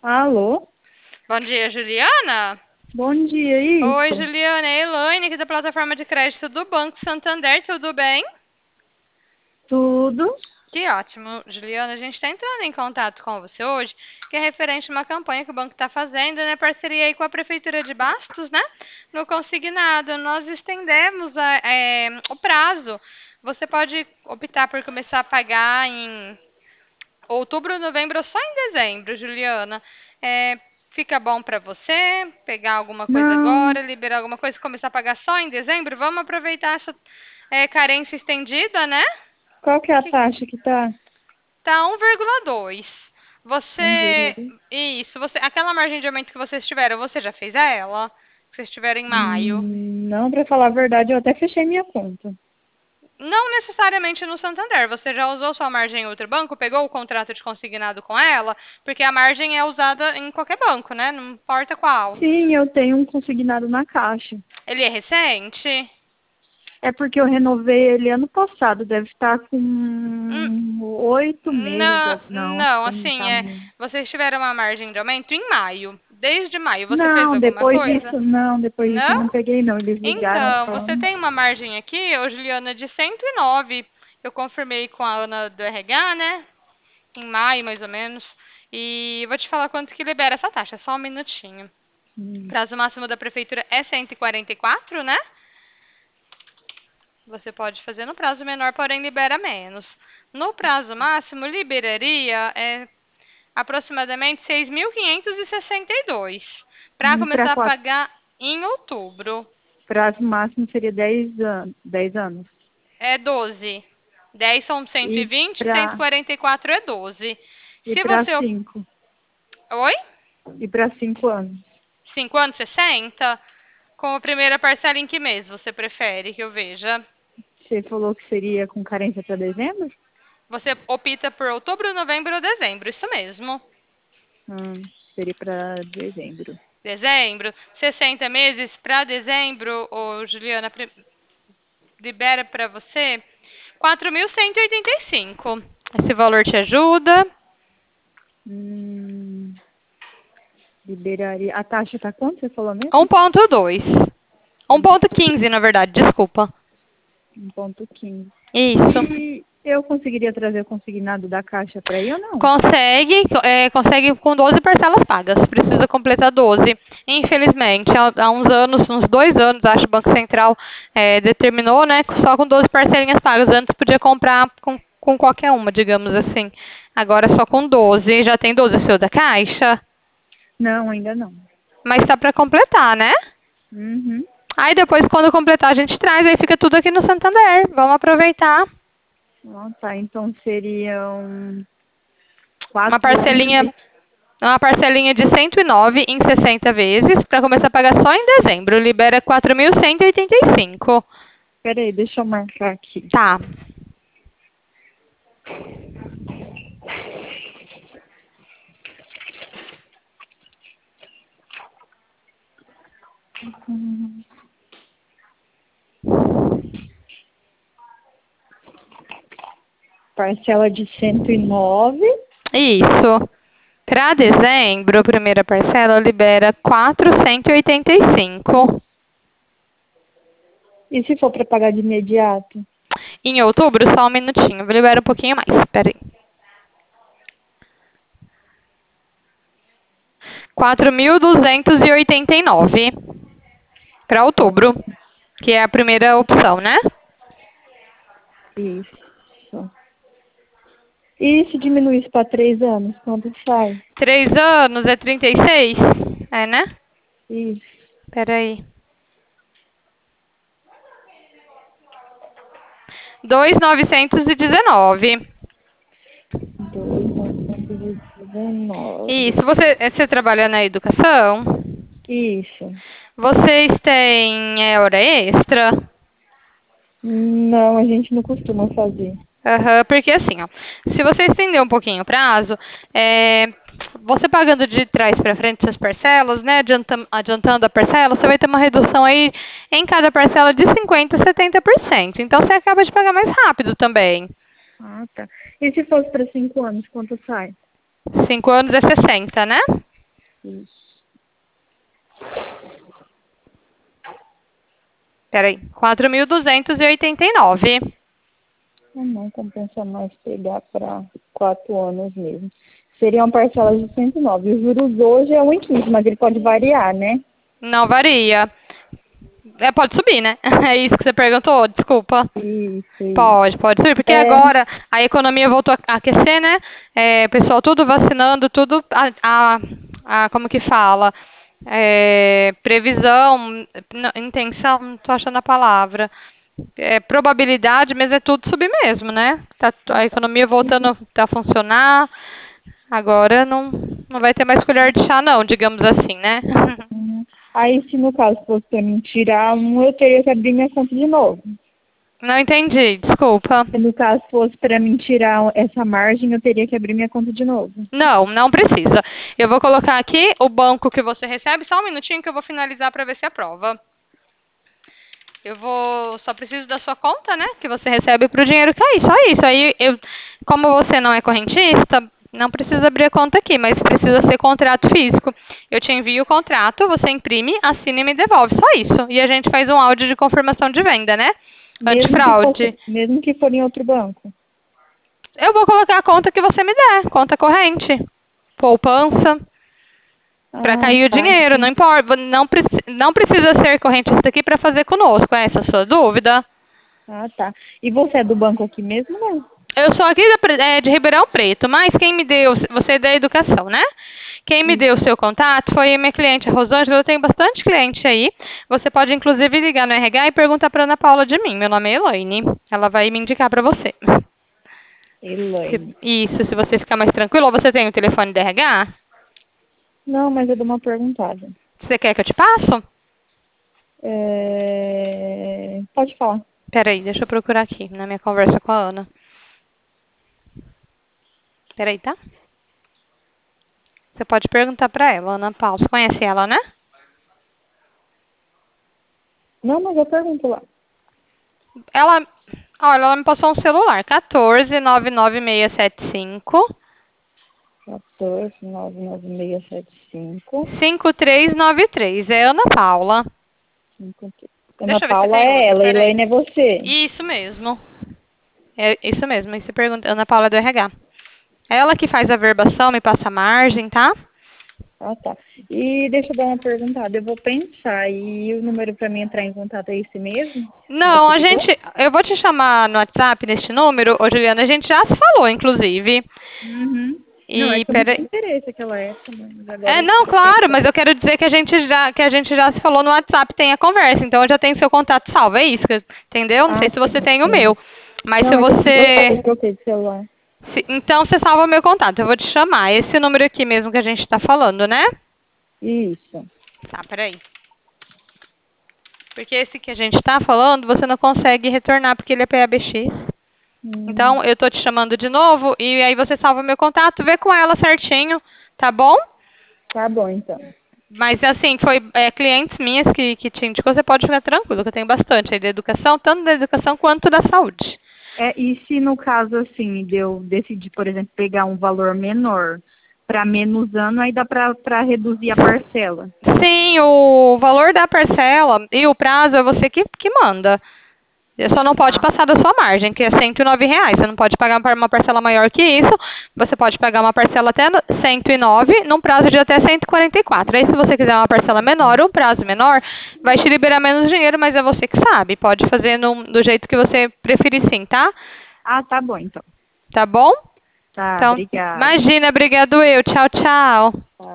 Alô? Bom dia, Juliana. Bom dia, Oi, isso. Juliana. É a Elaine aqui da plataforma de crédito do Banco Santander. Tudo bem? Tudo? Que ótimo, Juliana. A gente está entrando em contato com você hoje, que é referente a uma campanha que o banco está fazendo, né? Parceria aí com a Prefeitura de Bastos, né? No consignado. Nós estendemos o prazo. Você pode optar por começar a pagar em outubro, novembro ou só em dezembro, Juliana. Fica bom para você pegar alguma coisa Não. agora, liberar alguma coisa e começar a pagar só em dezembro? Vamos aproveitar essa carência estendida, né? Qual que é a Que taxa que tá? tá 1,2. Você, 1,2? isso, aquela margem de aumento que vocês tiveram, você já fez ela? Que vocês tiveram em maio? Não, pra falar a verdade, eu até fechei minha conta. Não necessariamente no Santander. Você já usou sua margem em outro banco? Pegou o contrato de consignado com ela? Porque a margem é usada em qualquer banco, né? Não importa qual. Sim, eu tenho um consignado na Caixa. Ele é recente? É porque eu renovei ele ano passado, deve estar Hum, com 8 meses. Não, Não, acho não, que não assim, tá muito. vocês tiveram uma margem de aumento em maio. Desde maio, você fez Não, alguma depois coisa? disso, não, depois disso eu Não? não peguei não. Eles ligaram Então, você falando. tem uma margem aqui, ô Juliana, de 109. Eu confirmei com a Ana do RH, né? Em maio, mais ou menos. E vou te falar quanto que libera essa taxa, só um minutinho. Hum, Prazo máximo da prefeitura é 144, né? Você pode fazer no prazo menor, porém libera menos. No prazo máximo, liberaria aproximadamente 6.562 para Pra começar a quatro. pagar em outubro. Prazo máximo seria 10 anos. 10 anos. É 12. 10 são E 120, para 144 é 12. e Se para você. 5 Oi? e para 5 anos. 5 anos, 60? Com a primeira parcela em que mês você prefere que eu veja? Você falou que seria com carência para dezembro? Você opta por outubro, novembro ou dezembro, isso mesmo. Seria para dezembro. Dezembro, 60 meses para dezembro, ô Juliana, libera para você 4.185. Esse valor te ajuda? Hum, liberaria. A taxa tá quanto você falou mesmo? 1,2. 1,15 na verdade, desculpa. 1,15. Isso. E eu conseguiria trazer o consignado da caixa para aí ou não? Consegue com 12 parcelas pagas. Precisa completar 12. Infelizmente, há uns anos, uns 2 anos, acho, o Banco Central determinou, né, que só com 12 parcelinhas pagas. Antes podia comprar com qualquer uma, digamos assim. Agora só com 12. Já tem 12 seu da Caixa? Não, ainda não. Mas tá para completar, né? Uhum. Aí depois, quando completar, a gente traz. Aí fica tudo aqui no Santander. Vamos aproveitar. Tá. Então seriam Uma 4 anos parcelinha e. Uma parcelinha de 109 em 60 vezes para começar a pagar só em dezembro. Libera 4.185. Peraí, deixa eu marcar aqui. Tá. Hum, Parcela de 109. Isso. Para dezembro, a primeira parcela libera 485. E se for para pagar de imediato? Em outubro, só um minutinho. Libera um pouquinho mais. Espera aí. 4.289 para outubro, Quatro. que é a primeira opção, né? Isso. E se diminuísse para 3 anos, quanto sai? 3 anos é 36? É, né? Isso. Espera aí. 2.919. 2.919. Isso. Você trabalha na educação? Isso. Vocês têm hora extra? Não, a gente não costuma fazer. Aham, porque assim, ó, se você estender um pouquinho o prazo, você pagando de trás para frente suas parcelas, né, adiantando a parcela, você vai ter uma redução aí em cada parcela de 50% a 70%. Então você acaba de pagar mais rápido também. Ah, tá. E se fosse para 5 anos, quanto sai? 5 anos é 60, né? Isso. Peraí, 4.289. Não compensa mais pegar para 4 anos mesmo. Seriam parcelas de 109. Os juros hoje é 1,15, mas ele pode variar, né? Não varia. Pode subir, né? É isso que você perguntou, desculpa. Isso. Pode subir, porque É, agora a economia voltou a aquecer, né? Pessoal tudo vacinando, tudo, como que fala? Previsão, intenção, não tô achando a palavra. Probabilidade, mas é tudo subir mesmo, né? A economia voltando a funcionar, agora não vai ter mais colher de chá não, digamos assim, né? aí, se no caso fosse para mim tirar um, eu teria que abrir minha conta de novo. Não entendi, desculpa. Se no caso fosse para mim tirar essa margem, eu teria que abrir minha conta de novo. Não precisa. Eu vou colocar aqui o banco que você recebe, só um minutinho que eu vou finalizar para ver se aprova. Só preciso da sua conta, né, que você recebe para o dinheiro cair, só isso. Aí, como você não é correntista, não precisa abrir a conta aqui, mas precisa ser contrato físico. Eu te envio o contrato, você imprime, assina e me devolve, só isso. E a gente faz um áudio de confirmação de venda, né? Antifraude. Mesmo que for em outro banco. Eu vou colocar a conta que você me der, conta corrente, poupança, para cair o Tá. dinheiro, não importa, não precisa ser correntista aqui para fazer conosco, essa é a sua dúvida? Tá. E você é do banco aqui mesmo, não? Eu sou aqui de Ribeirão Preto, mas quem me deu, você é da educação, né? Quem me deu o seu contato foi a minha cliente, a Rosângela. Eu tenho bastante cliente aí. Você pode, inclusive, ligar no RH e perguntar para Ana Paula de mim. Meu nome é Elaine. Ela vai me indicar para você. Elaine. Isso, se você ficar mais tranquilo. Ou você tem o telefone do RH? Não, mas eu dou uma perguntada. Você quer que eu te passo? Pode falar. Peraí, deixa eu procurar aqui na minha conversa com a Ana. Peraí, tá? Você pode perguntar para ela, Ana Paula. Você conhece ela, né? Não, mas eu pergunto lá. Olha, ela me passou um celular. 14 99675 14 99675 5393. É Ana Paula. 53. Ana Deixa eu ver se Paula tem é outro. ela, Peraí. Elaine é você. Isso mesmo. É isso mesmo. Aí você pergunta, Ana Paula é do RH. É ela que faz a verbação, me passa a margem, tá? Tá. E deixa eu dar uma perguntada. Eu vou pensar. E o número para mim entrar em contato é esse mesmo? Não, eu vou te chamar no WhatsApp neste número, ô Juliana, a gente já se falou, inclusive. Uhum. Não, é E que eu não tinha peraí. interesse naquela época, mas agora Não, eu claro, penso. mas eu quero dizer que a gente já se falou no WhatsApp, tem a conversa, então eu já tenho seu contato salvo, é isso, entendeu? Não sei se você tem o Sim. meu, mas Não, se eu você... troquei de celular. Então você salva meu contato, eu vou te chamar, esse número aqui mesmo que a gente está falando, né? Isso. Tá, peraí. Porque esse que a gente está falando, você não consegue retornar porque ele é PABX. Então, eu tô te chamando de novo e aí você salva meu contato, vê com ela certinho, tá bom? Tá bom, então. Mas assim, foi clientes minhas que te indicou, você pode ficar tranquilo, que eu tenho bastante aí da educação, tanto da educação quanto da saúde. E se no caso, assim, de eu decidir, por exemplo, pegar um valor menor para menos ano, aí dá para reduzir a parcela? Sim, o valor da parcela e o prazo é você que manda. Você só não pode passar da sua margem, que é R$ 109. Você não pode pagar uma parcela maior que isso. Você pode pagar uma parcela até 109, num prazo de até 144. Aí, se você quiser uma parcela menor, um prazo menor, vai te liberar menos dinheiro, mas é você que sabe. Pode fazer do jeito que você preferir sim, tá? Tá bom, então. Tá bom? Tá, Então, obrigada. imagina, obrigado eu. Tchau, tchau. Tá.